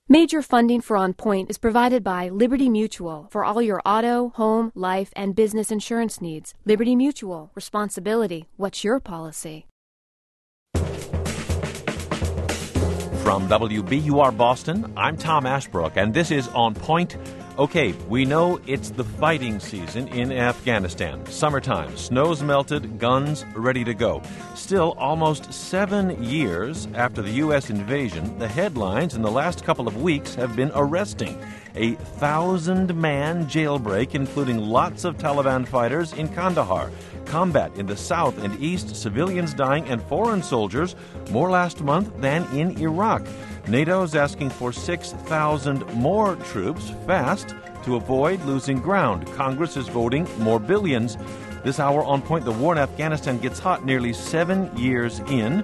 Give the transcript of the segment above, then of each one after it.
Major funding for On Point is provided by Liberty Mutual for all your auto, home, life, and business insurance needs. Liberty Mutual. Responsibility. What's your policy? From WBUR Boston, I'm Tom Ashbrook, and this is On Point. Okay, we know it's the fighting season in Afghanistan. Summertime, snow's melted, guns ready to go. Still, almost 7 years after the U.S. invasion, the headlines in the last couple of weeks have been arresting. A 1,000-man jailbreak, including lots of Taliban fighters in Kandahar. Combat in the south and east, civilians dying, and foreign soldiers more last month than in Iraq. NATO's asking for 6,000 more troops fast to avoid losing ground. Congress is voting more billions. This hour on Point, the war in Afghanistan gets hot nearly 7 years in.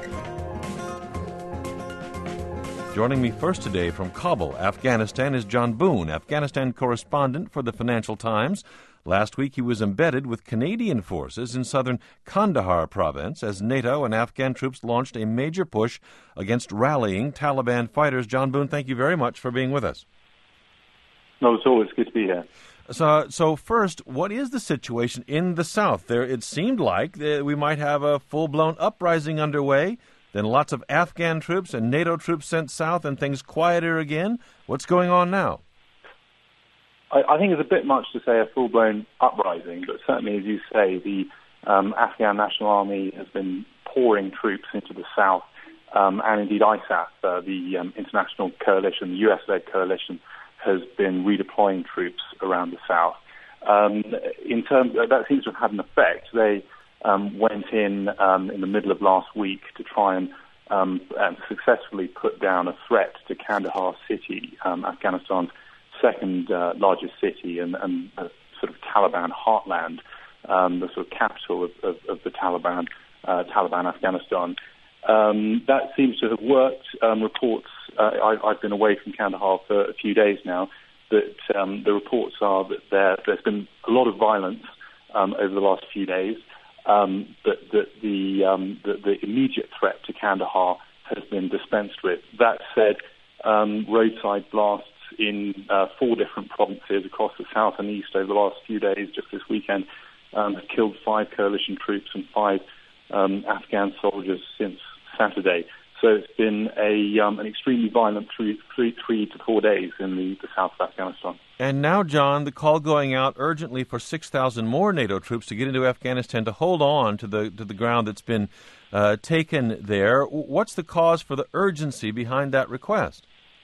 Joining me first today from Kabul, Afghanistan, is John Boone, Afghanistan correspondent for the Financial Times. Last week, he was embedded with Canadian forces in southern Kandahar province as NATO and Afghan troops launched a major push against rallying Taliban fighters. John Boone, thank you very much for being with us. No, it's always good to be here. So first, what is the situation in the south? There, it seemed like we might have a full-blown uprising underway, then lots of Afghan troops and NATO troops sent south, and things quieter again. What's going on now? I think it's a bit much to say a full-blown uprising, but certainly, as you say, the Afghan National Army has been pouring troops into the south, and indeed ISAF, the international coalition, the US-led coalition, has been redeploying troops around the south. That seems to have had an effect. They went in the middle of last week to try and successfully put down a threat to Kandahar city, Afghanistan's second largest city and the sort of Taliban heartland, the sort of capital of the Taliban Afghanistan. That seems to have worked. Reports, I've been away from Kandahar for a few days now, but the reports are that there's been a lot of violence over the last few days, but that the immediate threat to Kandahar has been dispensed with. That said, roadside blasts in 4 different provinces across the south and east over the last few days, just this weekend, have killed 5 coalition troops and 5 Afghan soldiers since Saturday. So it's been an extremely violent 3 to 4 days in the south of Afghanistan. And now, John, the call going out urgently for 6,000 more NATO troops to get into Afghanistan to hold on to the ground that's been taken there. What's the cause for the urgency behind that request?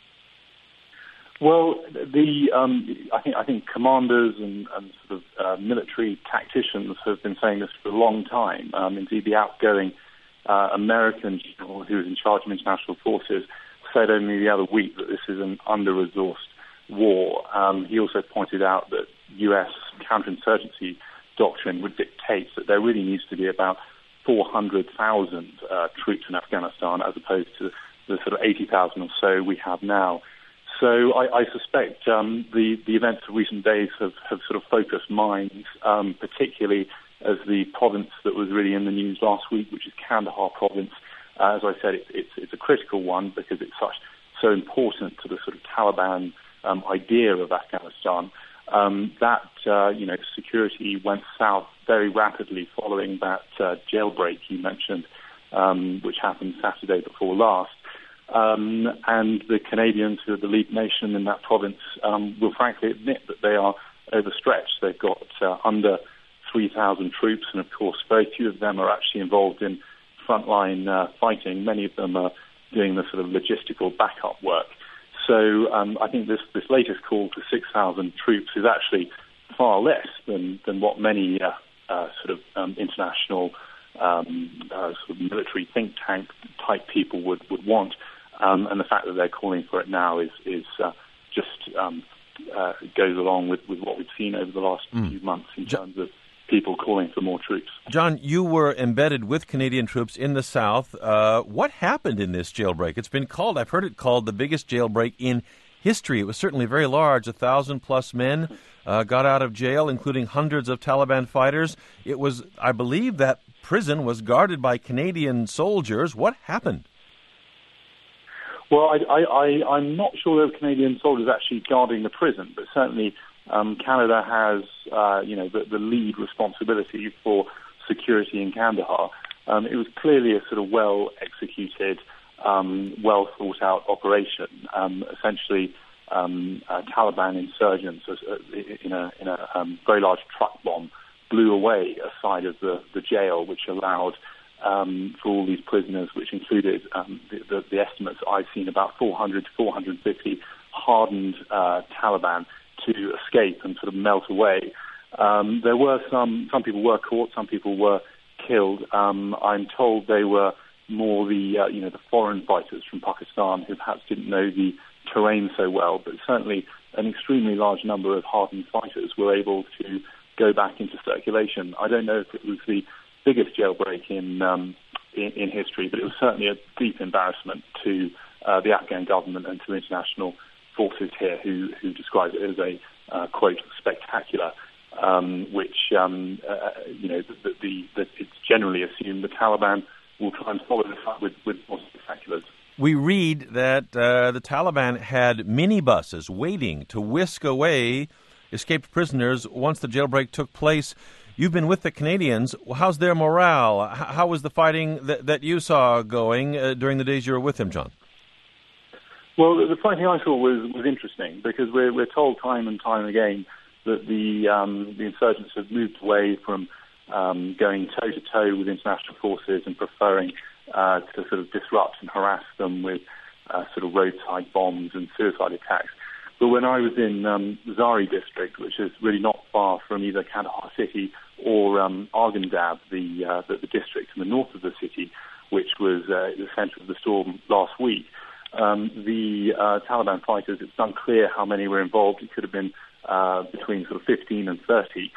Well, I think commanders and sort of military tacticians have been saying this for a long time. Indeed, the outgoing American general who is in charge of international forces said only the other week that this is an under-resourced war. He also pointed out that U.S. counterinsurgency doctrine would dictate that there really needs to be about 400,000 troops in Afghanistan as opposed to the sort of 80,000 or so we have now. So I suspect the events of recent days have sort of focused minds, particularly as the province that was really in the news last week, which is Kandahar province. As I said, it's a critical one because it's so important to the sort of Taliban idea of Afghanistan. Security went south very rapidly following that jailbreak you mentioned, which happened Saturday before last. And the Canadians, who are the lead nation in that province, will frankly admit that they are overstretched. They've got under 3,000 troops, and of course very few of them are actually involved in frontline fighting. Many of them are doing the sort of logistical backup work. So I think this latest call for 6,000 troops is actually far less than what many international sort of military think tank type people would want. And the fact that they're calling for it now is goes along with what we've seen over the last few months in terms of people calling for more troops. John, you were embedded with Canadian troops in the south. What happened in this jailbreak? It's been called, I've heard it called, the biggest jailbreak in history. It was certainly very large. 1,000+ men got out of jail, including hundreds of Taliban fighters. It was, I believe, that prison was guarded by Canadian soldiers. What happened? Well, I'm not sure there were Canadian soldiers actually guarding the prison, but certainly Canada has, the lead responsibility for security in Kandahar. It was clearly a sort of well-executed, well-thought-out operation. Essentially, Taliban insurgents in a very large truck bomb blew away a side of the jail, which allowed for all these prisoners, which included the estimates I've seen, about 400 to 450 hardened Taliban, to escape and sort of melt away. There were some people were caught, some people were killed. I'm told they were more the foreign fighters from Pakistan who perhaps didn't know the terrain so well, but certainly an extremely large number of hardened fighters were able to go back into circulation. I don't know if it was the biggest jailbreak in history, but it was certainly a deep embarrassment to the Afghan government and to international forces here, who described it as a quote spectacular, which it's generally assumed the Taliban will try and follow this up with more spectaculars. We read that the Taliban had minibuses waiting to whisk away escaped prisoners once the jailbreak took place. You've been with the Canadians. How's their morale? How was the fighting that you saw going during the days you were with them, John? Well, the fighting I saw was interesting, because we're told time and time again that the insurgents have moved away from going toe-to-toe with international forces and preferring to sort of disrupt and harass them with sort of roadside bombs and suicide attacks. But when I was in Zari district, which is really not far from either Kandahar city or Arghandab, the district in the north of the city, which was the centre of the storm last week, the Taliban fighters, it's unclear how many were involved. It could have been between sort of 15 and 30,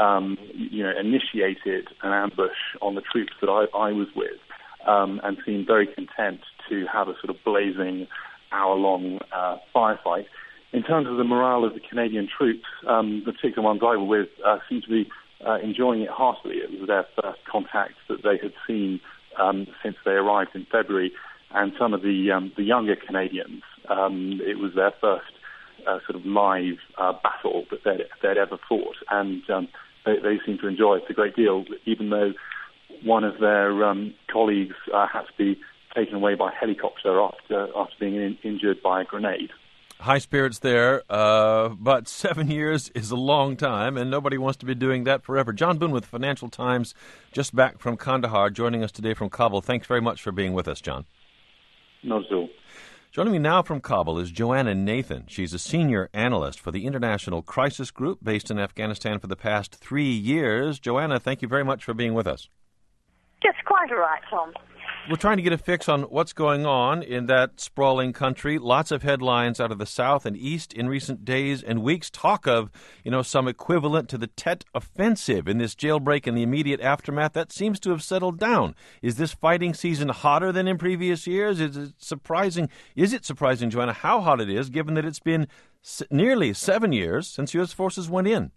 initiated an ambush on the troops that I was with, and seemed very content to have a sort of blazing hour-long firefight. In terms of the morale of the Canadian troops, the particular ones I was with seemed to be enjoying it heartily. It was their first contact that they had seen since they arrived in February, and some of the younger Canadians, it was their first sort of live battle that they'd ever fought, and they seemed to enjoy it a great deal, even though one of their colleagues had to be taken away by helicopter after being injured by a grenade. High spirits there, but 7 years is a long time, and nobody wants to be doing that forever. John Boone with Financial Times, just back from Kandahar, joining us today from Kabul. Thanks very much for being with us, John. Not at all. Joining me now from Kabul is Joanna Nathan. She's a senior analyst for the International Crisis Group, based in Afghanistan for the past 3 years. Joanna, thank you very much for being with us. Yes, quite all right, Tom. We're trying to get a fix on what's going on in that sprawling country. Lots of headlines out of the south and east in recent days and weeks talk of, some equivalent to the Tet Offensive in this jailbreak and the immediate aftermath. That seems to have settled down. Is this fighting season hotter than in previous years? Is it surprising, Joanna, how hot it is, given that it's been nearly 7 years since U.S. forces went in?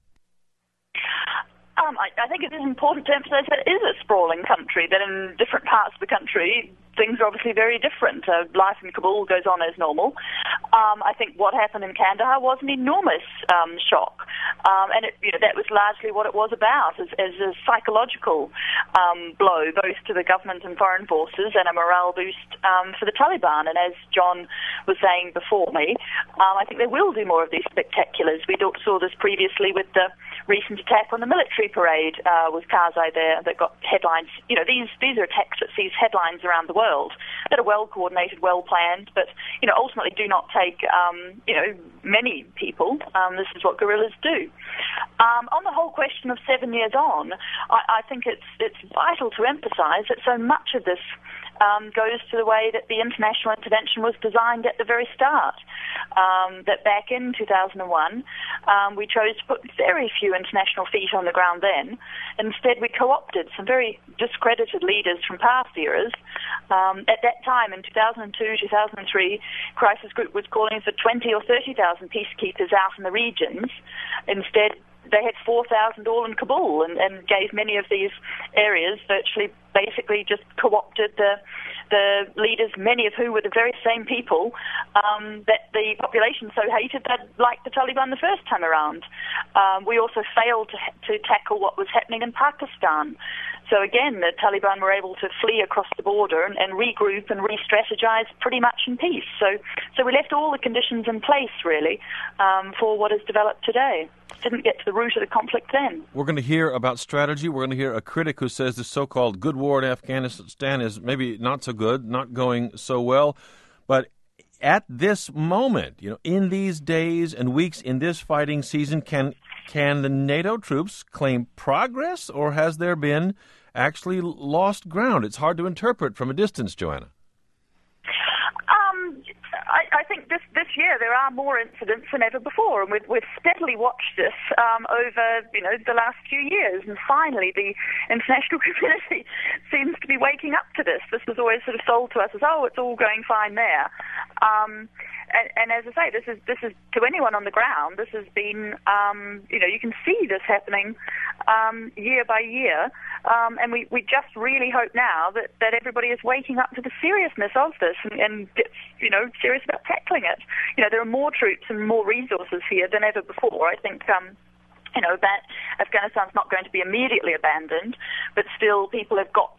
I think it is important to emphasize that it is a sprawling country, that in different parts of the country, things are obviously very different. Life in Kabul goes on as normal. I think what happened in Kandahar was an enormous shock. And that was largely what it was about, as a psychological blow, both to the government and foreign forces, and a morale boost for the Taliban. And as John was saying before me, I think they will do more of these spectaculars. We saw this previously with the recent attack on the military parade with Karzai there that got headlines. These are attacks that sees headlines around the world that are well coordinated, well planned, but ultimately do not take many people. This is what guerrillas do. On the whole question of 7 years on, I think it's vital to emphasise that so much of this goes to the way that the international intervention was designed at the very start. That back in 2001, we chose to put very few international feet on the ground then. Instead, we co-opted some very discredited leaders from past eras. At that time, in 2002, 2003, Crisis Group was calling for 20 or 30,000 peacekeepers out in the regions. Instead, they had 4,000 all in Kabul and gave many of these areas virtually basically just co-opted the leaders, many of whom were the very same people that the population so hated that liked the Taliban the first time around. We also failed to tackle what was happening in Pakistan. So again, the Taliban were able to flee across the border and regroup and re-strategize pretty much in peace. So we left all the conditions in place, really, for what has developed today. Didn't get to the root of the conflict then. We're going to hear about strategy. We're going to hear a critic who says the so-called good war in Afghanistan is maybe not so good, not going so well. But at this moment, in these days and weeks in this fighting season, can the NATO troops claim progress, or has there been actually lost ground? It's hard to interpret from a distance, Joanna. I think this year there are more incidents than ever before, and we've steadily watched this over the last few years, and finally the international community seems to be waking up to this. This was always sort of sold to us as, it's all going fine there. And as I say, this is to anyone on the ground. This has been, you can see this happening year by year, and we just really hope now that everybody is waking up to the seriousness of this and gets, serious about tackling it. There are more troops and more resources here than ever before. I think that Afghanistan's not going to be immediately abandoned, but still people have got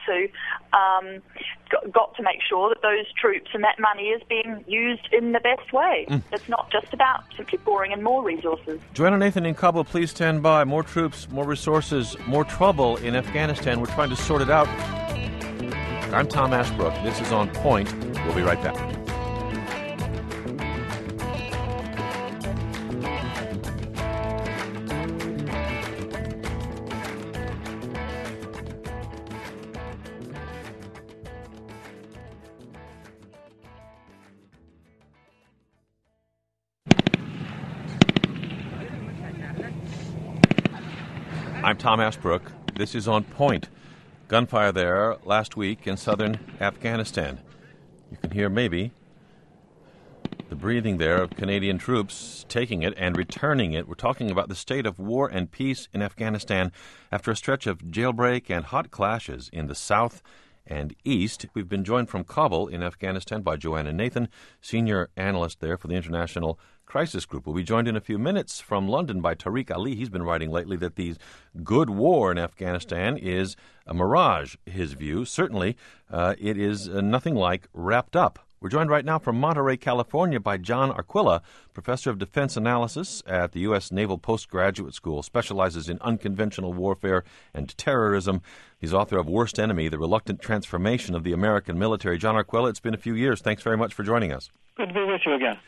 to make sure that those troops and that money is being used in the best way. It's not just about simply pouring in more resources. Joanna Nathan in Kabul, please stand by. More troops, more resources, more trouble in Afghanistan. We're trying to sort it out. I'm Tom Ashbrook. This is On Point. We'll be right back. I'm Tom Ashbrook. This is On Point. Gunfire there last week in southern Afghanistan. You can hear maybe the breathing there of Canadian troops taking it and returning it. We're talking about the state of war and peace in Afghanistan after a stretch of jailbreak and hot clashes in the south and east. We've been joined from Kabul in Afghanistan by Joanna Nathan, senior analyst there for the International Crisis Group. We'll be joined in a few minutes from London by Tariq Ali. He's been writing lately that the good war in Afghanistan is a mirage, his view. Certainly, it is nothing like wrapped up. We're joined right now from Monterey, California by John Arquilla, professor of defense analysis at the U.S. Naval Postgraduate School, specializes in unconventional warfare and terrorism. He's author of Worst Enemy, The Reluctant Transformation of the American Military. John Arquilla, it's been a few years. Thanks very much for joining us. Good to be with you again.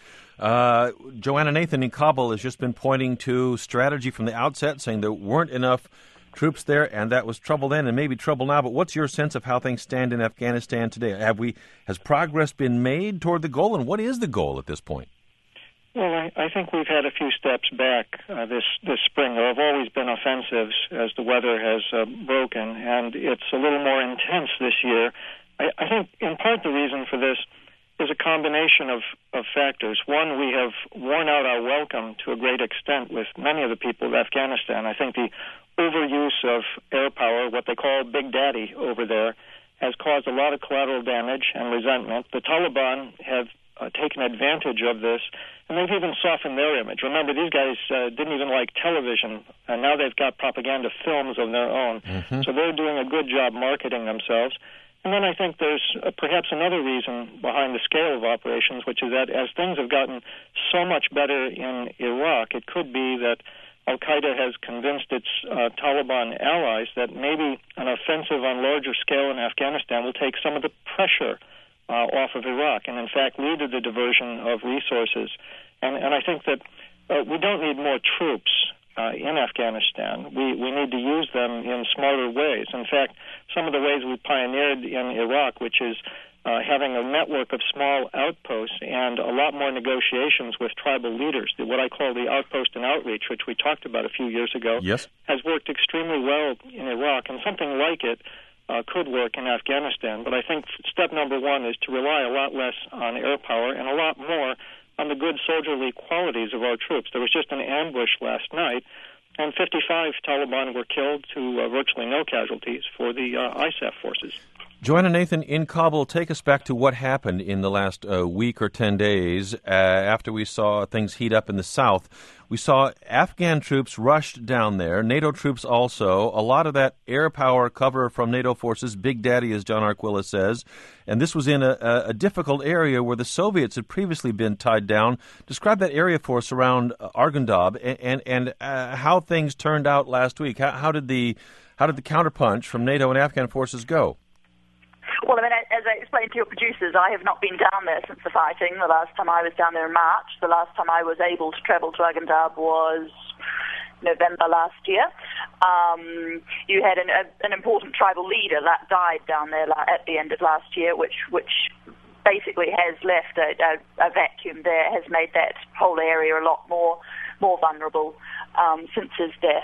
Joanna Nathan in Kabul has just been pointing to strategy from the outset, saying there weren't enough troops there, and that was trouble then and maybe trouble now. But what's your sense of how things stand in Afghanistan today? Has progress been made toward the goal, and what is the goal at this point? Well, I think we've had a few steps back this spring. There have always been offensives as the weather has broken, and it's a little more intense this year. I think in part the reason for this is a combination of factors. One, we have worn out our welcome to a great extent with many of the people of Afghanistan. I think the overuse of air power, what they call Big Daddy over there, has caused a lot of collateral damage and resentment. The Taliban have taken advantage of this, and they've even softened their image. Remember, these guys didn't even like television, and now they've got propaganda films of their own. Mm-hmm. So they're doing a good job marketing themselves. And then I think there's perhaps another reason behind the scale of operations, which is that as things have gotten so much better in Iraq, it could be that Al-Qaeda has convinced its Taliban allies that maybe an offensive on larger scale in Afghanistan will take some of the pressure off of Iraq and, in fact, lead to the diversion of resources. And I think that we don't need more troops in Afghanistan. We need to use them in smarter ways. In fact, some of the ways we pioneered in Iraq, which is having a network of small outposts and a lot more negotiations with tribal leaders, what I call the outpost and outreach, which we talked about a few years ago, yes, has worked extremely well in Iraq, and something like it could work in Afghanistan. But I think step number one is to rely a lot less on air power and a lot more on the good soldierly qualities of our troops. There was just an ambush last night and 55 Taliban were killed to virtually no casualties for the ISAF forces. Joanna Nathan in Kabul, take us back to what happened in the last week or 10 days after we saw things heat up in the south. We saw Afghan troops rushed down there, NATO troops also, a lot of that air power cover from NATO forces, Big Daddy, as John Arquilla says, and this was in a difficult area where the Soviets had previously been tied down. Describe that area for us around Arghandab and how things turned out last week. How did the counterpunch from NATO and Afghan forces go? Well, I mean, as I explained to your producers, I have not been down there since the fighting. The last time I was down there in March. The last time I was able to travel to Arghandab was November last year. You had an important tribal leader that died down there at the end of last year, which basically has left a vacuum there, has made that whole area a lot more vulnerable since his death.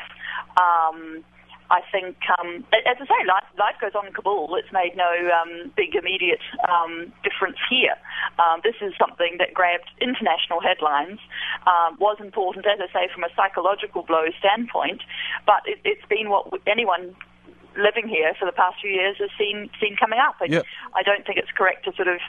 I think, as I say, life goes on in Kabul. It's made no big immediate difference here. This is something that grabbed international headlines, was important, as I say, from a psychological blow standpoint, but it's been what anyone living here for the past few years has seen coming up. Yeah. I don't think it's correct to sort of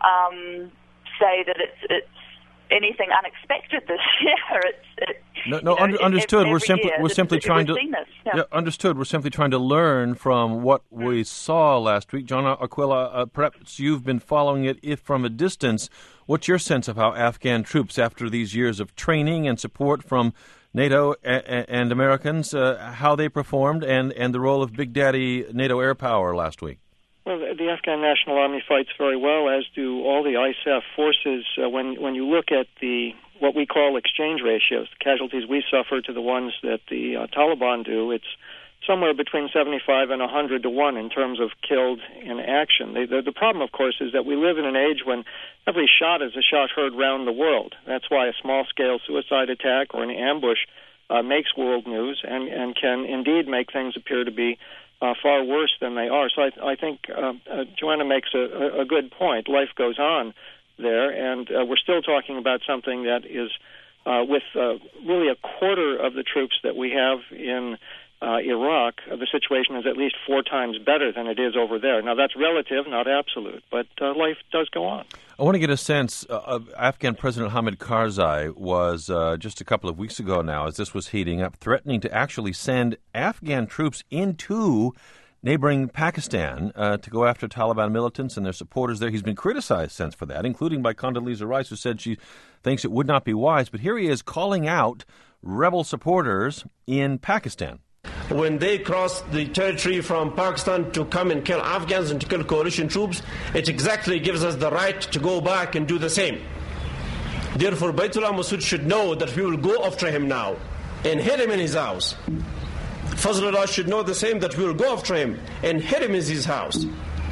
say that it's anything unexpected this year. Understood. We're simply trying to understood. We're simply trying to learn from what we saw last week. John Arquilla, perhaps you've been following it, if from a distance. What's your sense of how Afghan troops, after these years of training and support from NATO and Americans, how they performed, and the role of Big Daddy NATO air power last week? Well, the Afghan National Army fights very well, as do all the ISAF forces. When you look at what we call exchange ratios, the casualties we suffer to the ones that the Taliban do, it's somewhere between 75 and 100 to 1 in terms of killed in action. The problem, of course, is that we live in an age when every shot is a shot heard round the world. That's why a small-scale suicide attack or an ambush makes world news and can indeed make things appear to be far worse than they are. So I think Joanna makes a good point. Life goes on there, and we're still talking about something that is with really a quarter of the troops that we have in Iraq. The situation is at least 4 times better than it is over there. Now, that's relative, not absolute, but life does go on. I want to get a sense of Afghan President Hamid Karzai was just a couple of weeks ago now, as this was heating up, threatening to actually send Afghan troops into neighboring Pakistan to go after Taliban militants and their supporters there. He's been criticized since for that, including by Condoleezza Rice, who said she thinks it would not be wise. But here he is calling out rebel supporters in Pakistan. When they cross the territory from Pakistan to come and kill Afghans and to kill coalition troops, it exactly gives us the right to go back and do the same. Therefore, Baitullah Masood should know that we will go after him now and hit him in his house. Fazlullah should know the same, that we will go after him and hit him in his house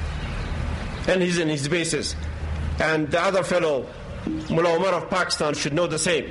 and he's in his bases. And the other fellow, Mullah Omar of Pakistan, should know the same.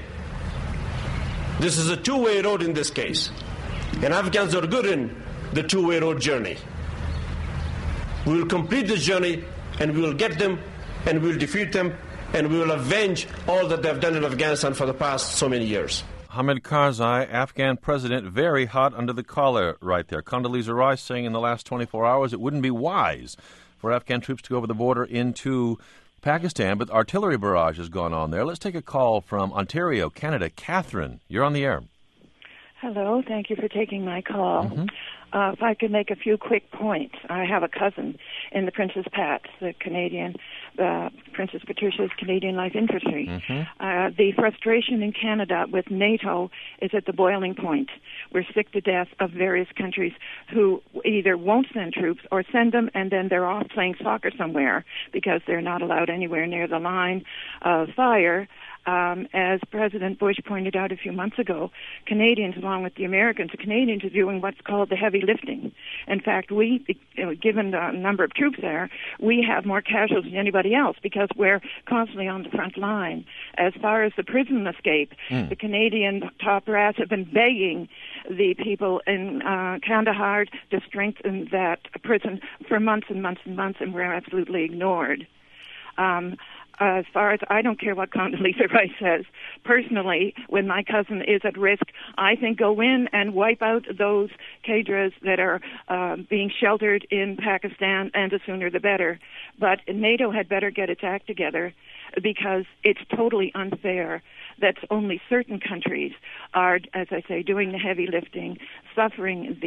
This is a two-way road in this case. And Afghans are good in the two-way road journey. We will complete this journey, and we will get them, and we will defeat them, and we will avenge all that they have done in Afghanistan for the past so many years. Hamid Karzai, Afghan president, very hot under the collar right there. Condoleezza Rice saying in the last 24 hours it wouldn't be wise for Afghan troops to go over the border into Pakistan, but artillery barrage has gone on there. Let's take a call from Ontario, Canada. Catherine, you're on the air. Hello, thank you for taking my call. Mm-hmm. If I could make a few quick points. I have a cousin in the Princess Pat's, the Canadian, Princess Patricia's Canadian Life Infantry. Mm-hmm. The frustration in Canada with NATO is at the boiling point. We're sick to death of various countries who either won't send troops or send them and then they're off playing soccer somewhere because they're not allowed anywhere near the line of fire. As President Bush pointed out a few months ago, Canadians, along with the Americans, the Canadians are doing what's called the heavy lifting. In fact, we, given the number of troops there, we have more casualties than anybody else because we're constantly on the front line. As far as the prison escape, the Canadian top brass have been begging the people in Kandahar to strengthen that prison for months and months and months, and we're absolutely ignored. as far as I don't care what Condoleezza Rice says. Personally, when my cousin is at risk, I think go in and wipe out those cadres that are being sheltered in Pakistan, and the sooner the better. But NATO had better get its act together, because it's totally unfair that only certain countries are, as I say, doing the heavy lifting, suffering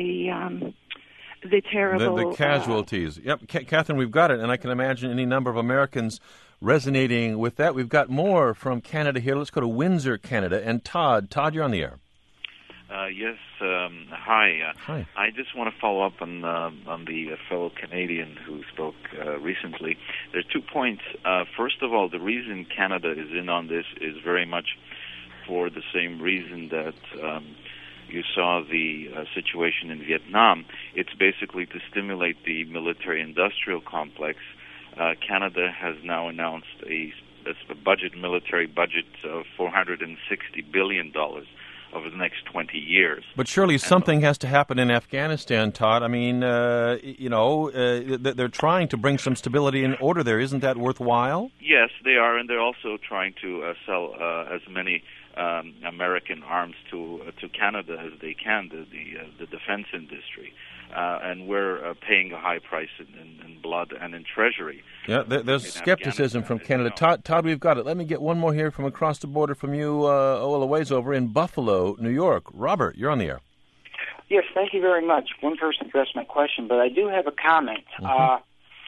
the terrible... The casualties. Yep, Catherine, we've got it, and I can imagine any number of Americans resonating with that. We've got more from Canada here. Let's go to Windsor, Canada. And Todd, you're on the air. Yes. Hi. Hi. I just want to follow up on the fellow Canadian who spoke recently. There are 2 points. First of all, the reason Canada is in on this is very much for the same reason that you saw the situation in Vietnam. It's basically to stimulate the military-industrial complex. Canada has now announced a military budget of $460 billion over the next 20 years. But surely something has to happen in Afghanistan, Todd. I mean, they're trying to bring some stability and order there. Isn't that worthwhile? Yes, they are, and they're also trying to sell as many American arms to Canada as they can, the defense industry. And we're paying a high price in blood and in treasury. Yeah, there's skepticism from Canada. Todd, we've got it. Let me get one more here from across the border from you, a ways over in Buffalo, New York. Robert, you're on the air. Yes, thank you very much. One person addressed my question, but I do have a comment. Mm-hmm.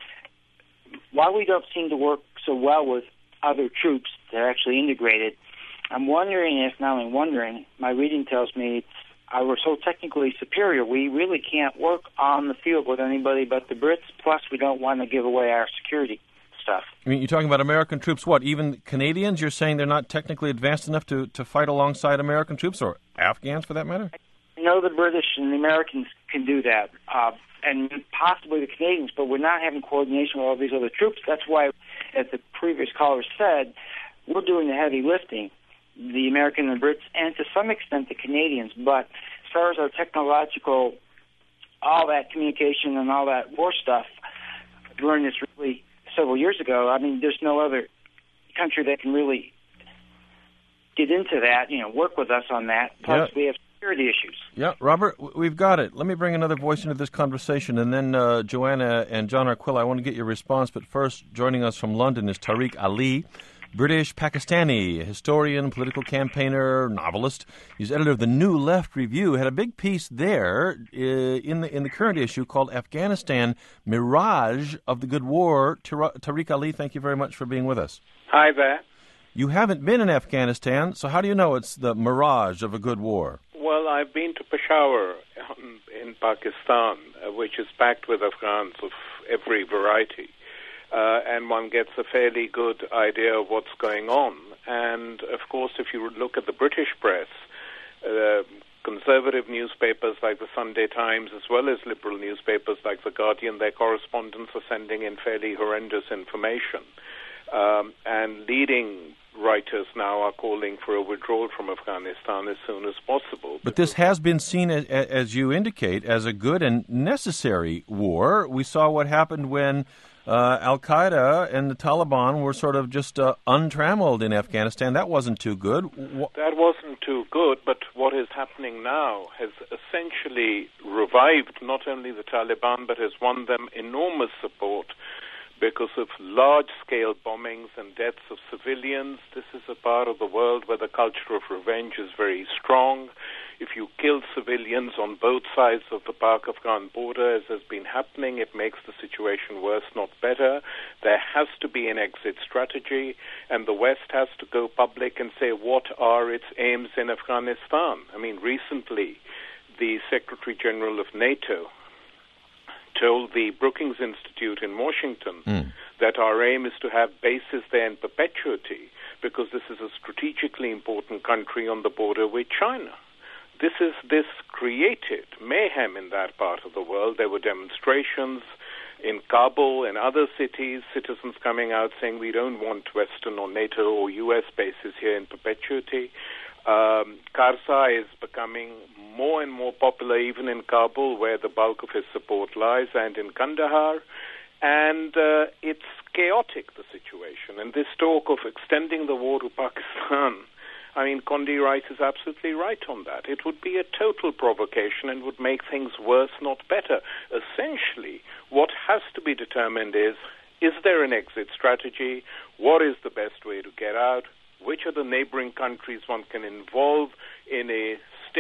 Why we don't seem to work so well with other troops that are actually integrated, I'm wondering if, not only wondering, my reading tells me we're so technically superior, we really can't work on the field with anybody but the Brits, plus we don't want to give away our security stuff. I mean, you're talking about American troops, what, even Canadians? You're saying they're not technically advanced enough to fight alongside American troops, or Afghans for that matter? I know the British and the Americans can do that, and possibly the Canadians, but we're not having coordination with all these other troops. That's why, as the previous caller said, we're doing the heavy lifting, the Americans and the Brits, and to some extent the Canadians. But as far as our technological, all that communication and all that war stuff, learned this really several years ago. I mean, there's no other country that can really get into that, work with us on that. Plus, we have security issues. Yeah, Robert, we've got it. Let me bring another voice into this conversation, and then Joanna and John Arquilla, I want to get your response. But first, joining us from London is Tariq Ali, British Pakistani historian, political campaigner, novelist. He's editor of the New Left Review. Had a big piece there in the current issue called Afghanistan, Mirage of the Good War. Tariq Ali, thank you very much for being with us. Hi there. You haven't been in Afghanistan, so how do you know it's the mirage of a good war? Well, I've been to Peshawar in Pakistan, which is packed with Afghans of every variety. And one gets a fairly good idea of what's going on. And, of course, if you look at the British press, conservative newspapers like the Sunday Times, as well as liberal newspapers like The Guardian, their correspondents are sending in fairly horrendous information. And leading writers now are calling for a withdrawal from Afghanistan as soon as possible. But this has been seen, as you indicate, as a good and necessary war. We saw what happened when Al-Qaeda and the Taliban were sort of just untrammeled in Afghanistan. That wasn't too good. That wasn't too good, but what is happening now has essentially revived not only the Taliban, but has won them enormous support because of large-scale bombings and deaths of civilians. This is a part of the world where the culture of revenge is very strong. If you kill civilians on both sides of the Pak-Afghan border, as has been happening, it makes the situation worse, not better. There has to be an exit strategy, and the West has to go public and say what are its aims in Afghanistan. I mean, recently, the Secretary General of NATO told the Brookings Institute in Washington that our aim is to have bases there in perpetuity because this is a strategically important country on the border with China. This created mayhem in that part of the world. There were demonstrations in Kabul and other cities, citizens coming out saying we don't want Western or NATO or U.S. bases here in perpetuity. Karzai is becoming more and more popular even in Kabul, where the bulk of his support lies, and in Kandahar. And it's chaotic, the situation. And this talk of extending the war to Pakistan, I mean, Condi Rice is absolutely right on that. It would be a total provocation and would make things worse, not better. Essentially, what has to be determined is there an exit strategy? What is the best way to get out? Which are the neighboring countries one can involve in a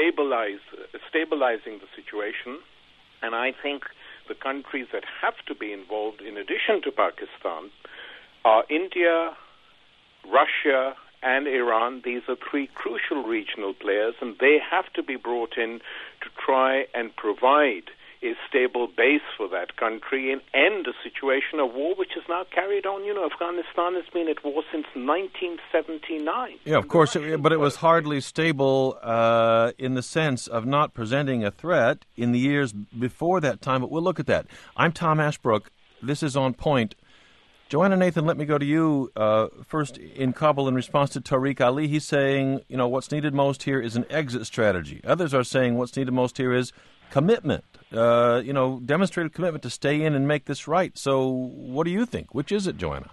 stabilizing the situation? And I think the countries that have to be involved, in addition to Pakistan, are India, Russia, and Iran. These are three crucial regional players, and they have to be brought in to try and provide a stable base for that country and end a situation of war which is now carried on. You know, Afghanistan has been at war since 1979. Yeah, of course, but it was hardly stable in the sense of not presenting a threat in the years before that time, but we'll look at that. I'm Tom Ashbrook. This is On Point. Joanna Nathan, let me go to you first in Kabul in response to Tariq Ali. He's saying, you know, what's needed most here is an exit strategy. Others are saying what's needed most here is commitment, demonstrated commitment to stay in and make this right. So what do you think? Which is it, Joanna?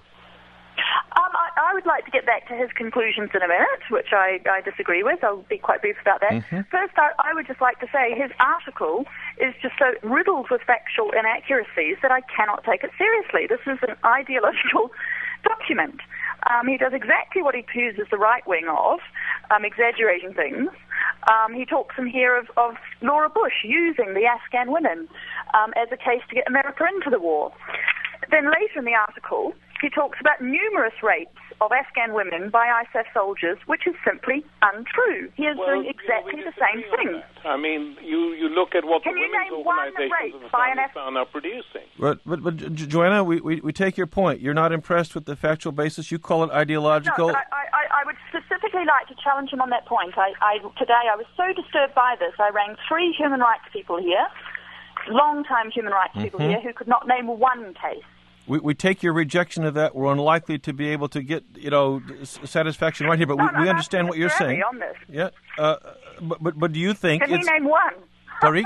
I would like to get back to his conclusions in a minute, which I disagree with. I'll be quite brief about that. Mm-hmm. First, I would just like to say his article is just so riddled with factual inaccuracies that I cannot take it seriously. This is an ideological document. He does exactly what he accuses the right wing of, exaggerating things. He talks in here of Laura Bush using the Afghan women as a case to get America into the war. Then later in the article, he talks about numerous rapes of Afghan women by ISAF soldiers, which is simply untrue. He is doing exactly the same thing. I mean, you look at what the women's organizations of Afghanistan are producing. But Joanna, we take your point. You're not impressed with the factual basis. You call it ideological. No, but I would specifically like to challenge him on that point. Today I was so disturbed by this, I rang 3 human rights people here, long-time human rights people here, who could not name one case. We take your rejection of that. We're unlikely to be able to get, satisfaction right here. But we understand what you're saying. On this. Yeah. But do you think Can he name one? Tariq?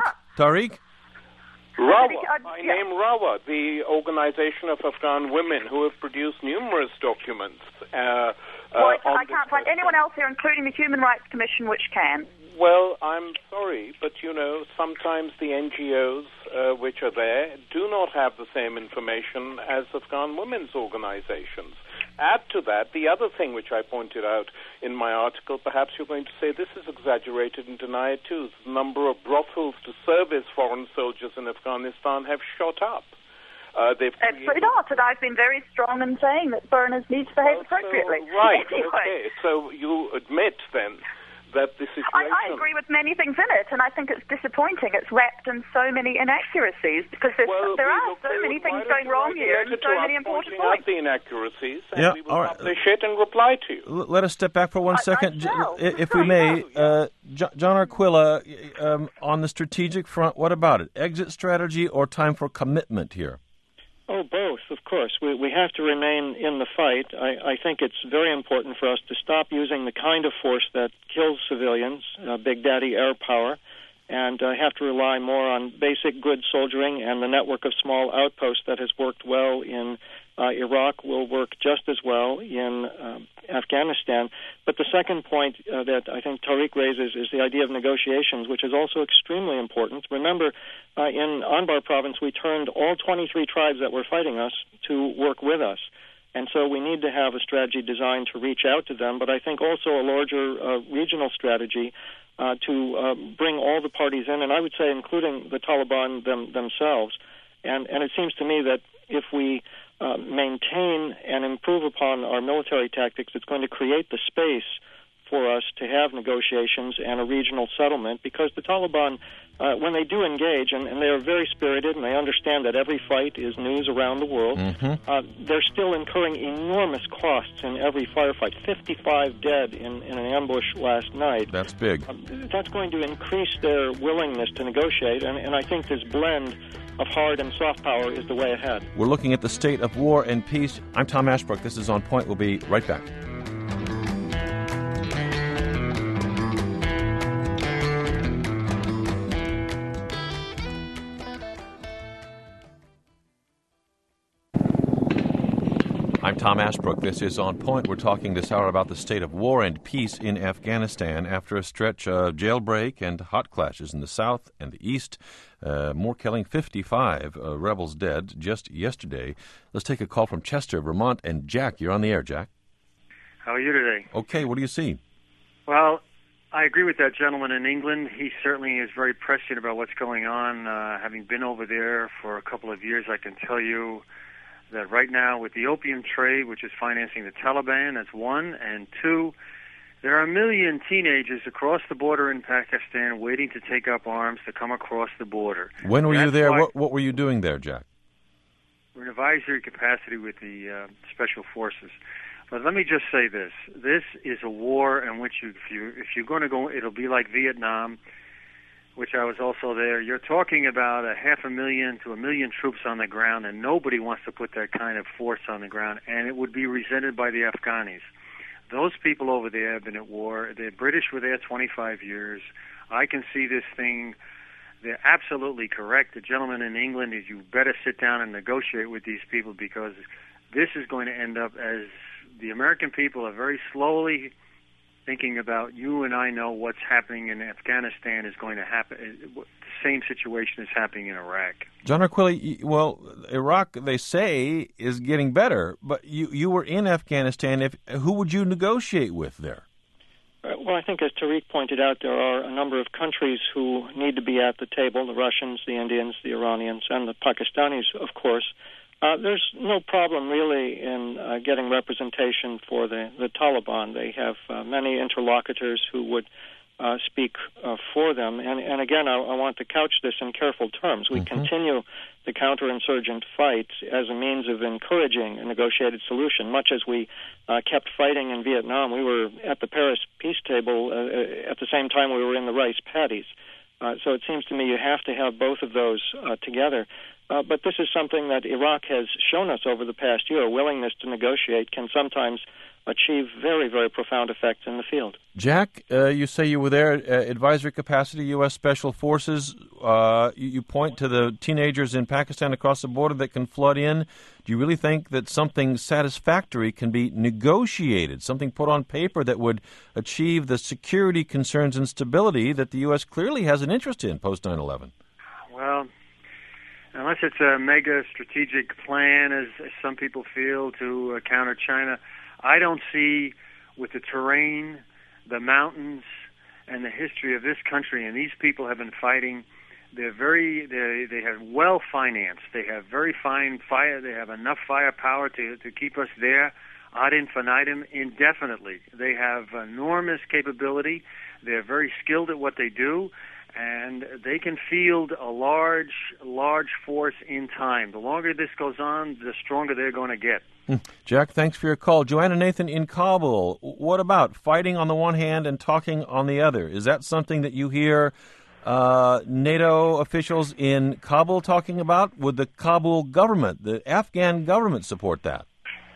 Rawa. I name Rawa, the organization of Afghan women who have produced numerous documents. I can't find anyone else here, including the Human Rights Commission, which can. Well, I'm sorry, but sometimes the NGOs which are there do not have the same information as Afghan women's organizations. Add to that the other thing which I pointed out in my article, perhaps you're going to say this is exaggerated and deny it too. The number of brothels to service foreign soldiers in Afghanistan have shot up. Absolutely not, and I've been very strong in saying that foreigners need to behave appropriately. Right, anyway. Okay, so you admit then that the situation... I agree with many things in it, and I think it's disappointing. It's wrapped in so many inaccuracies, because there are so many things going wrong here, and so many important points. Out the inaccuracies, and we will publish it and reply to you. Let us step back for one second, if we may. John Arquilla, on the strategic front, what about it? Exit strategy or time for commitment here? Oh, both, of course. We have to remain in the fight. I think it's very important for us to stop using the kind of force that kills civilians, Big Daddy air power, and have to rely more on basic good soldiering, and the network of small outposts that has worked well in Iraq will work just as well in Afghanistan. But the second point that I think Tariq raises is the idea of negotiations, which is also extremely important. Remember, in Anbar province, we turned all 23 tribes that were fighting us to work with us. And so we need to have a strategy designed to reach out to them, but I think also a larger regional strategy to bring all the parties in, and I would say including the Taliban themselves. And it seems to me that if we maintain and improve upon our military tactics, it's going to create the space for us to have negotiations and a regional settlement, because the Taliban, when they do engage, and they are very spirited and they understand that every fight is news around the world, they're still incurring enormous costs in every firefight. 55 dead in an ambush last night. That's big. That's going to increase their willingness to negotiate, and I think this blend of hard and soft power is the way ahead. We're looking at the state of war and peace. I'm Tom Ashbrook. This is On Point. We'll be right back. I'm Tom Ashbrook. This is On Point. We're talking this hour about the state of war and peace in Afghanistan after a stretch of jailbreak and hot clashes in the south and the east. More killing, 55 rebels dead just yesterday. Let's take a call from Chester, Vermont. And Jack, you're on the air, Jack. How are you today? Okay, what do you see? Well, I agree with that gentleman in England. He certainly is very prescient about what's going on. Having been over there for a couple of years, I can tell you that right now with the opium trade, which is financing the Taliban, that's one, and two, there are a million teenagers across the border in Pakistan waiting to take up arms to come across the border. When were you there? What were you doing there, Jack? We're in advisory capacity with the Special Forces. But let me just say this. This is a war in which if you're going to go, it'll be like Vietnam, which I was also there. You're talking about 500,000 to 1 million troops on the ground, and nobody wants to put that kind of force on the ground, and it would be resented by the Afghanis. Those people over there have been at war. The British were there 25 years. I can see this thing. They're absolutely correct. The gentleman in England is you better sit down and negotiate with these people, because this is going to end up as the American people are very slowly thinking about, you and I know what's happening in Afghanistan is going to happen. The same situation is happening in Iraq. John Arquilli, well, Iraq, they say, is getting better, but you were in Afghanistan. Who would you negotiate with there? Well, I think as Tariq pointed out, there are a number of countries who need to be at the table, the Russians, the Indians, the Iranians, and the Pakistanis, of course. There's no problem really in getting representation for the Taliban. They have many interlocutors who would speak for them. And again, I want to couch this in careful terms. We continue the counterinsurgent fight as a means of encouraging a negotiated solution, much as we kept fighting in Vietnam. We were at the Paris peace table at the same time we were in the rice paddies. So it seems to me you have to have both of those together. But this is something that Iraq has shown us over the past year. A willingness to negotiate can sometimes achieve very, very profound effects in the field. Jack, you say you were there, advisory capacity, U.S. Special Forces. You point to the teenagers in Pakistan across the border that can flood in. Do you really think that something satisfactory can be negotiated, something put on paper that would achieve the security concerns and stability that the U.S. clearly has an interest in post 9/11? Well, unless it's a mega strategic plan, as some people feel, to counter China, I don't see, with the terrain, the mountains, and the history of this country, and these people have been fighting. They have well financed. They have very fine fire. They have enough firepower to keep us there ad infinitum, indefinitely. They have enormous capability. They're very skilled at what they do, and they can field a large force in time. The longer this goes on, the stronger they're going to get. Jack, thanks for your call. Joanna Nathan in Kabul, what about fighting on the one hand and talking on the other? Is that something that you hear NATO officials in Kabul talking about? Would the Kabul government, the Afghan government, support that?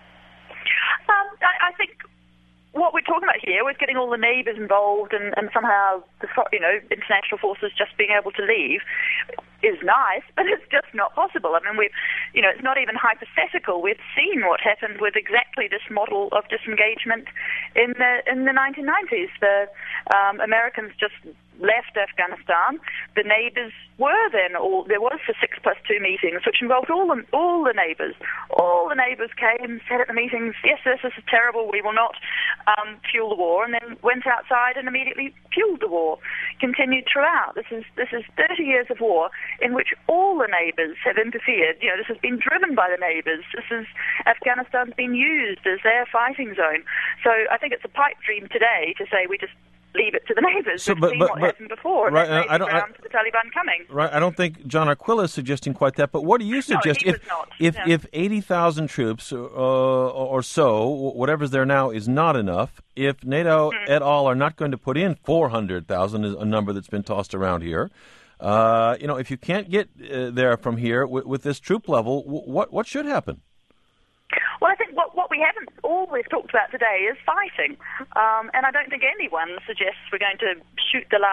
I think what we're talking about here was getting all the neighbours involved and somehow the international forces just being able to leave is nice, but it's just not possible. I mean, it's not even hypothetical. We've seen what happened with exactly this model of disengagement in the 1990s. The Americans just left Afghanistan. The neighbours were then there was the 6+2 meetings, which involved all the neighbours. All the neighbours came, sat at the meetings. Yes, this is terrible. We will not fuel the war, and then went outside and immediately fueled the war. Continued throughout. This is 30 years of war in which all the neighbours have interfered. This has been driven by the neighbours. Afghanistan's been used as their fighting zone. So I think it's a pipe dream today to say we just leave it to the neighbours. We've seen what happened before. Right, and to the Taliban coming. Right, I don't think John Arquilla is suggesting quite that, but what do you suggest? If 80,000 troops or so, whatever's there now, is not enough, if NATO et al. Are not going to put in 400,000, is a number that's been tossed around here, if you can't get there from here with this troop level, what should happen? Well, I think what we haven't always talked about today is fighting. And I don't think anyone suggests we're going to shoot the last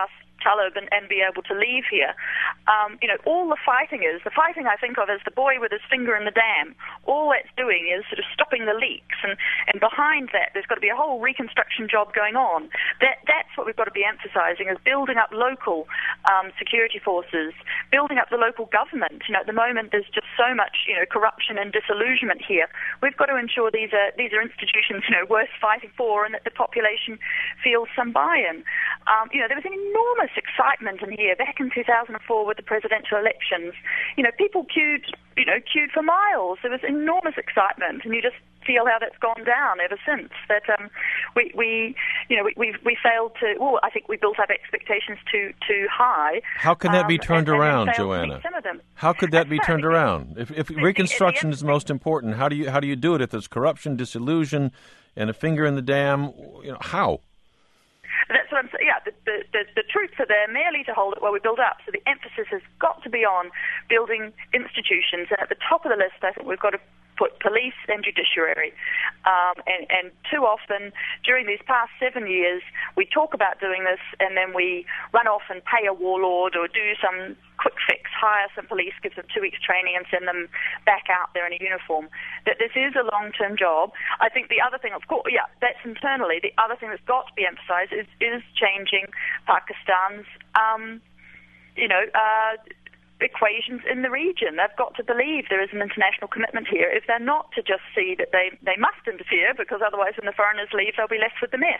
Talib and be able to leave here. All the fighting I think of as the boy with his finger in the dam. All that's doing is sort of stopping the leaks, and behind that there's got to be a whole reconstruction job going on. That's what we've got to be emphasising, is building up local security forces, building up the local government. At the moment there's just so much corruption and disillusionment here. We've got to ensure these are institutions worth fighting for, and that the population feels some buy-in. There was an enormous excitement in here back in 2004 with the presidential elections. People queued for miles. There was enormous excitement, and you just feel how that's gone down ever since. That we failed to. Well, I think we built up expectations too high. How can that be turned around, Joanna? How could that be turned around? If reconstruction is most important, how do you do it if there's corruption, disillusion, and a finger in the dam? How? That's what I'm saying. Yeah, the troops are there merely to hold it while we build up. So the emphasis has got to be on building institutions. And at the top of the list, I think we've got to put police and judiciary. And too often, during these past 7 years, we talk about doing this, and then we run off and pay a warlord or do some quick fix, hire some police, give them 2 weeks training, and send them back out there in a uniform. That this is a long-term job. I think the other thing, of course, that's internally. The other thing that's got to be emphasized is changing Pakistan's, equations in the region. They've got to believe there is an international commitment here. If they're not, to just see that they must interfere, because otherwise when the foreigners leave, they'll be left with the mess.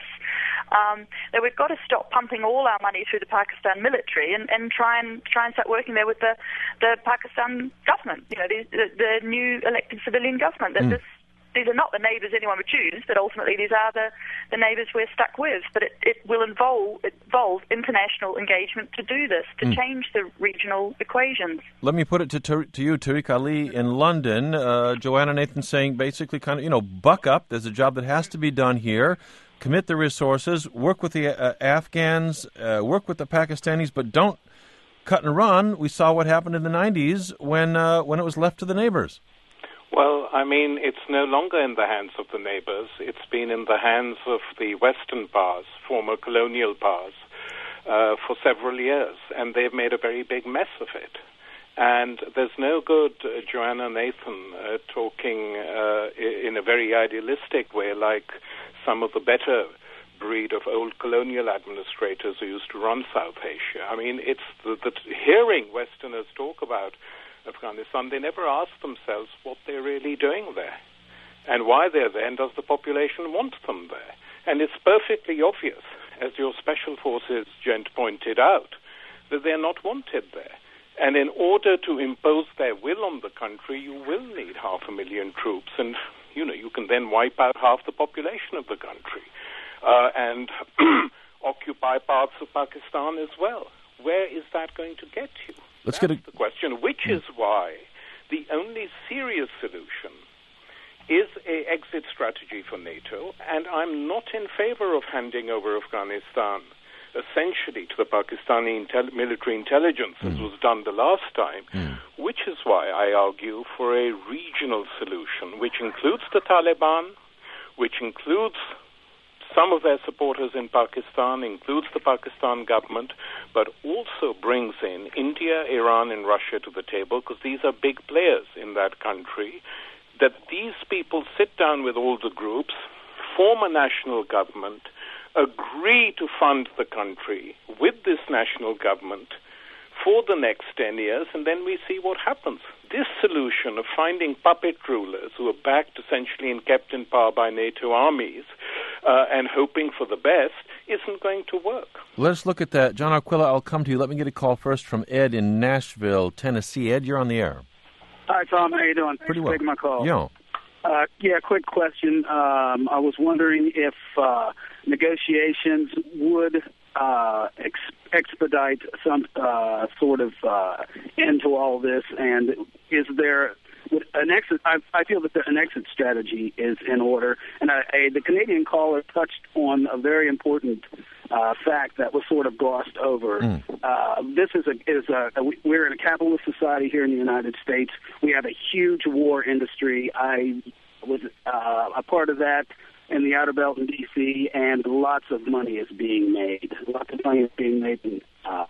That we've got to stop pumping all our money through the Pakistan military and try and start working there with the Pakistan government, the new elected civilian government. That these are not the neighbours anyone would choose, but ultimately these are the neighbours we're stuck with. But it will involve international engagement to do this, to change the regional equations. Let me put it to you, Tariq Ali, in London. Joanna Nathan saying basically buck up. There's a job that has to be done here. Commit the resources, work with the Afghans, work with the Pakistanis, but don't cut and run. We saw what happened in the 90s when it was left to the neighbours. Well, it's no longer in the hands of the neighbors. It's been in the hands of the Western powers, former colonial powers, for several years, and they've made a very big mess of it. And there's no good Joanna Nathan talking in a very idealistic way like some of the better breed of old colonial administrators who used to run South Asia. It's the hearing Westerners talk about Afghanistan, they never ask themselves what they're really doing there and why they're there, and does the population want them there. And it's perfectly obvious, as your special forces gent pointed out, that they're not wanted there. And in order to impose their will on the country, you will need 500,000 troops, and you can then wipe out half the population of the country and occupy parts of Pakistan as well. Where is that going to get you? That's the question, which is why the only serious solution is an exit strategy for NATO, and I'm not in favor of handing over Afghanistan essentially to the Pakistani military intelligence, as was done the last time, which is why I argue for a regional solution, which includes the Taliban, which includes some of their supporters in Pakistan, includes the Pakistan government, but also brings in India, Iran, and Russia to the table, because these are big players in that country, that these people sit down with all the groups, form a national government, agree to fund the country with this national government for the next 10 years, and then we see what happens. This solution of finding puppet rulers who are backed essentially and kept in power by NATO armies and hoping for the best isn't going to work. Let's look at that. John Aquila, I'll come to you. Let me get a call first from Ed in Nashville, Tennessee. Ed, you're on the air. Hi, Tom. How you doing? Pretty well. Thanks for taking my call. Yeah. Quick question. I was wondering if negotiations would expedite some sort of end to all this, and is there an exit? I feel that an exit strategy is in order, and the Canadian caller touched on a very important fact that was sort of glossed over. This we're in a capitalist society here in the United States. We have a huge war industry. I was a part of that in the Outer Belt in D.C., and lots of money is being made. Lots of money is being made in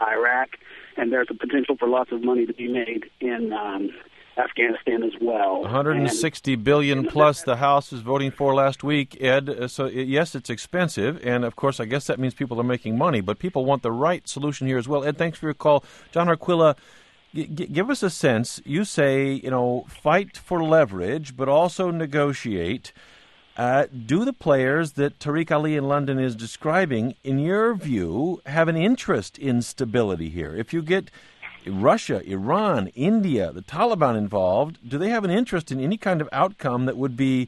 there's a potential for lots of money to be made in Afghanistan as well. 160 billion plus the House is voting for last week, Ed. So yes, it's expensive, and of course, I guess that means people are making money. But people want the right solution here as well. Ed, thanks for your call. John Arquilla, give us a sense. You say, fight for leverage, but also negotiate. Do the players that Tariq Ali in London is describing, in your view, have an interest in stability here? If you get Russia, Iran, India, the Taliban involved, do they have an interest in any kind of outcome that would be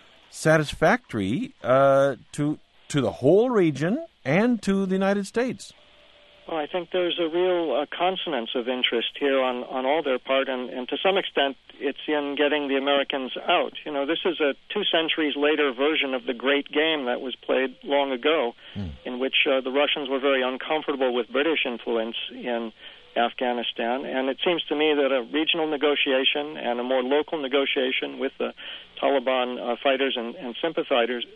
satisfactory to the whole region and to the United States? Well, I think there's a real consonance of interest here on all their part, and to some extent it's in getting the Americans out. This is a 2 centuries later version of the great game that was played long ago, in which the Russians were very uncomfortable with British influence in Afghanistan, and it seems to me that a regional negotiation and a more local negotiation with the Taliban fighters and sympathizers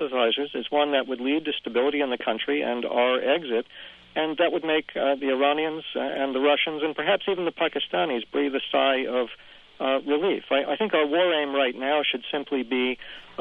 is one that would lead to stability in the country and our exit. And that would make the Iranians and the Russians and perhaps even the Pakistanis breathe a sigh of relief. I think our war aim right now should simply be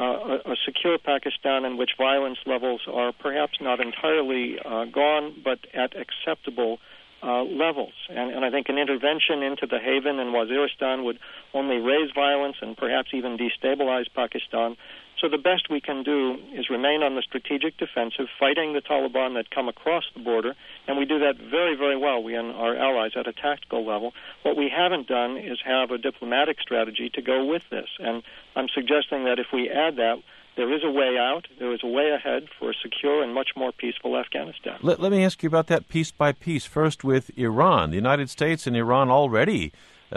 a secure Pakistan in which violence levels are perhaps not entirely gone, but at acceptable levels. And I think an intervention into the haven in Waziristan would only raise violence and perhaps even destabilize Pakistan. So the best we can do is remain on the strategic defensive, fighting the Taliban that come across the border, and we do that very, very well, we and our allies, at a tactical level. What we haven't done is have a diplomatic strategy to go with this, and I'm suggesting that if we add that, there is a way out, there is a way ahead for a secure and much more peaceful Afghanistan. Let me ask you about that piece by piece. First with Iran. The United States and Iran already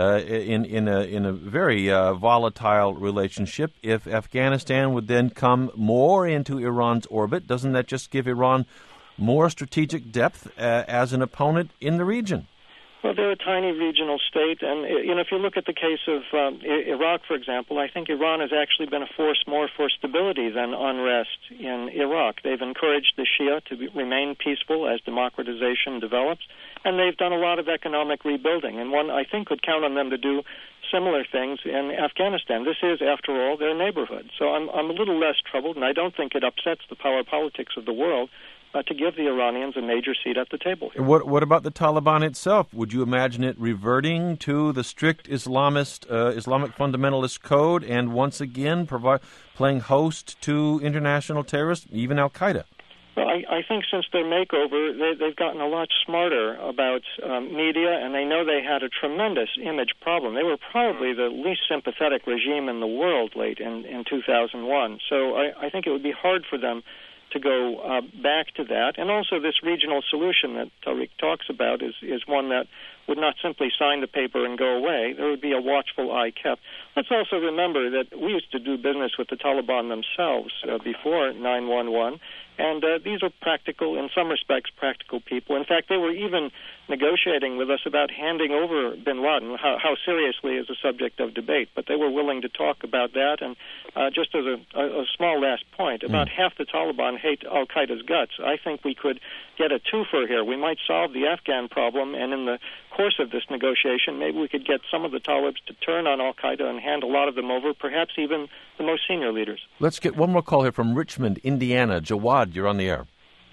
in a very volatile relationship. If Afghanistan would then come more into Iran's orbit, doesn't that just give Iran more strategic depth as an opponent in the region? Well, they're a tiny regional state, and if you look at the case of Iraq, for example, I think Iran has actually been a force more for stability than unrest in Iraq. They've encouraged the Shia to remain peaceful as democratization develops, and they've done a lot of economic rebuilding, and one, I think, could count on them to do similar things in Afghanistan. This is, after all, their neighborhood. So I'm a little less troubled, and I don't think it upsets the power politics of the world to give the Iranians a major seat at the table here. What about the Taliban itself? Would you imagine it reverting to the strict Islamic fundamentalist code and once again playing host to international terrorists, even Al-Qaeda? Well, I think since their makeover, they've gotten a lot smarter about media, and they know they had a tremendous image problem. They were probably the least sympathetic regime in the world late in 2001. So I think it would be hard for them to go back to that. And also this regional solution that Tariq talks about is one that would not simply sign the paper and go away. There would be a watchful eye kept. Let's also remember that we used to do business with the Taliban themselves before 9/11, and these are practical, in some respects, practical people. In fact, they were even negotiating with us about handing over bin Laden, how seriously is a subject of debate, but they were willing to talk about that. And just as a small last point, about half the Taliban hate al-Qaeda's guts. I think we could get a twofer here. We might solve the Afghan problem, and in the course of this negotiation, maybe we could get some of the Talibs to turn on al-Qaeda and hand a lot of them over, perhaps even the most senior leaders. Let's get one more call here from Richmond, Indiana. Jawad, you're on the air.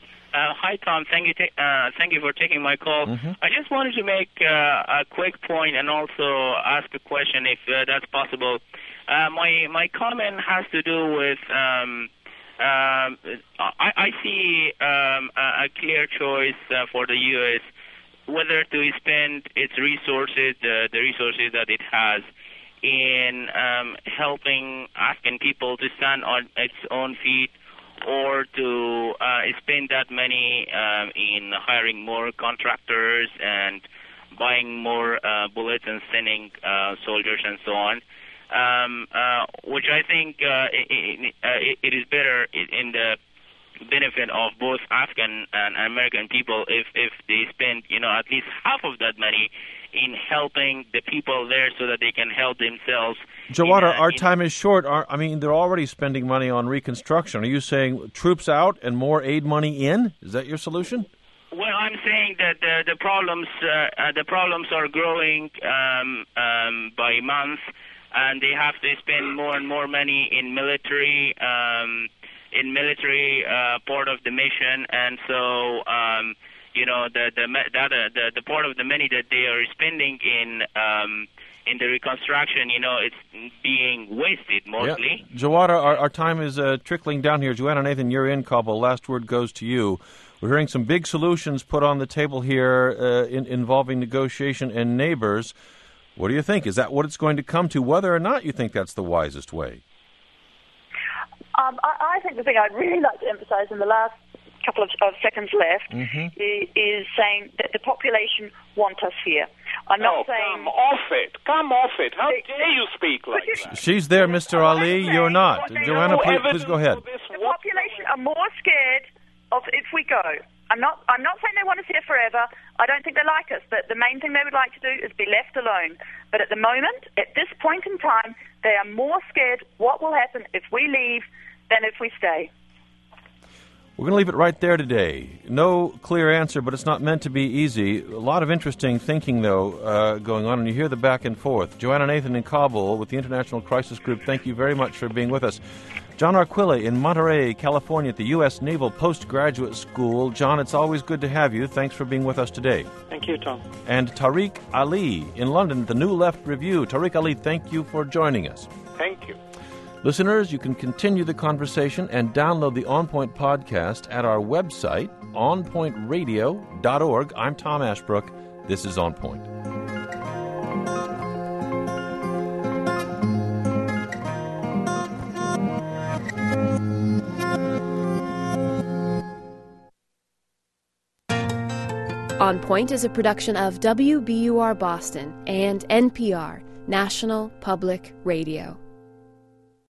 Hi, Tom. Thank you for taking my call. Mm-hmm. I just wanted to make a quick point and also ask a question, if that's possible. My comment has to do with I see a clear choice for the U.S. whether to spend its resources, the resources that it has, in helping Afghan people to stand on its own feet, or to spend that money in hiring more contractors and buying more bullets and sending soldiers and so on, which I think it is better in the benefit of both Afghan and American people if they spend at least half of that money in helping the people there so that they can help themselves. Jawad, our time is short. They're already spending money on reconstruction. Are you saying troops out and more aid money in? Is that your solution? Well, I'm saying that the problems are growing by month, and they have to spend more and more money in military part of the mission, and so the part of the money that they are spending in the reconstruction, it's being wasted mostly. Yeah. Jawada, our time is trickling down here. Joanna Nathan, you're in Kabul. Last word goes to you. We're hearing some big solutions put on the table here involving negotiation and neighbors. What do you think? Is that what it's going to come to, whether or not you think that's the wisest way? I think the thing I'd really like to emphasize in the last couple of seconds left is saying that the population want us here. I'm not saying... Come off it. How dare you speak like that? She's there, Mr. Ali. You're not. Joanna, please go ahead. The population are more scared of if we go. I'm not saying they want us here forever. I don't think they like us. But the main thing they would like to do is be left alone. But at the moment, at this point in time, they are more scared what will happen if we leave than if we stay. We're going to leave it right there today. No clear answer, but it's not meant to be easy. A lot of interesting thinking, though, going on, and you hear the back and forth. Joanna Nathan in Kabul with the International Crisis Group, thank you very much for being with us. John Arquilla in Monterey, California at the U.S. Naval Postgraduate School. John, it's always good to have you. Thanks for being with us today. Thank you, Tom. And Tariq Ali in London at the New Left Review. Tariq Ali, thank you for joining us. Thank you. Listeners, you can continue the conversation and download the On Point podcast at our website, onpointradio.org. I'm Tom Ashbrook. This is On Point. On Point is a production of WBUR Boston and NPR, National Public Radio.